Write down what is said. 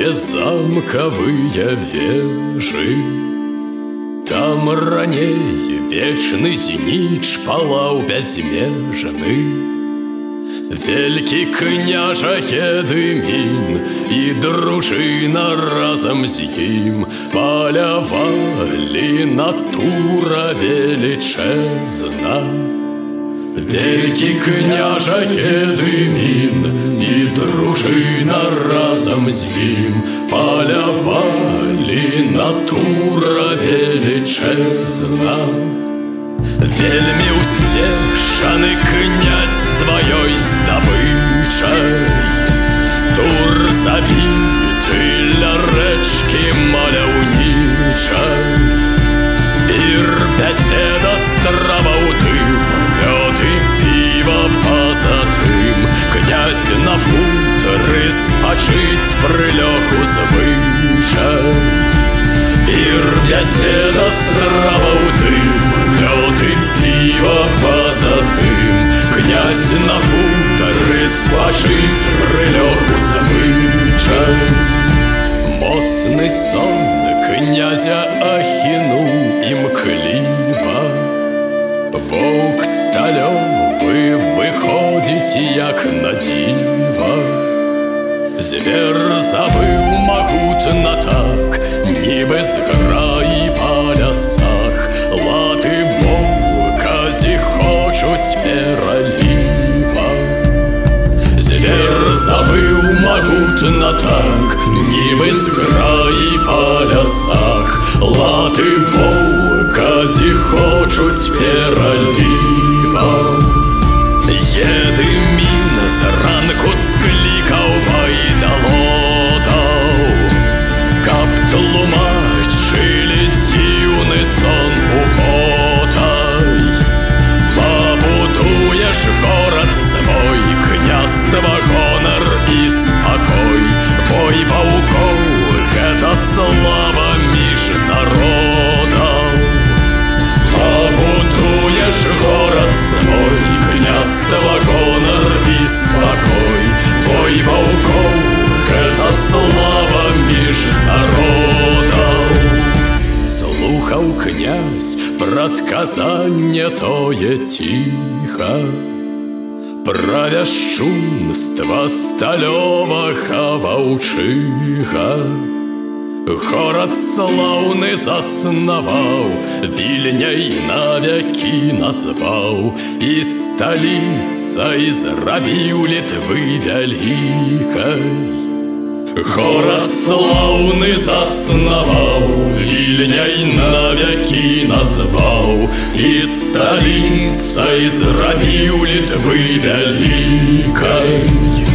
дзе замкавыя вежы. Там раней вечны зніч палаў бязмежны. Велькі княжа Гедымін і дружына разам з ім палявалі на Тура велічэзна. Велькі княжа Гедымін і дружына разам з ім палявалі на Тура велічэзна. Вельмі ўсцешаны князь сваёй здабычай. Тур забіты ля рэчкі маляўнічай. Пір, бяседа, страва ў тым, мёд і піва па-за тым. Князь на футары спачыць прылёг узвычай. Пір, бяседа, страва ў тым, мёд і піва па-за тым. Князь на футары спачыць прылёг узвычай. Моцны сон князя ахінуў імкліва. Воўк сталёвы выходзіць як на дзіва. Звер забыў магутна так, нібы зграі па лясах. Латы воўка зіхочуць пераліва. Звер забыў магутна так, нібы зграі па лясах. Латы воўка зіхочуць пераліва. Гедымін зранку склікаў байдалотаў, каб тлумачылі дзіўны сон употай. Пабудуеш горад свой, княства, гонар і спакой. Бой ваўкоў — гэта слава між народаў. Пабудуеш горад свой, княства, гонар і спакой. Бой ваўкоў — гэта слава між народаў. Слухаў князь прадказанне тое ціха, пра вяшчунства сталёвага ваўчыга. Горад слаўны заснаваў, Вільняй навякі назваў, і сталіцай зрабіў Літвы вялікай. Горад слаўны заснаваў, Вільняй навякі назваў, і сталіцай зрабіў Літвы вялікай.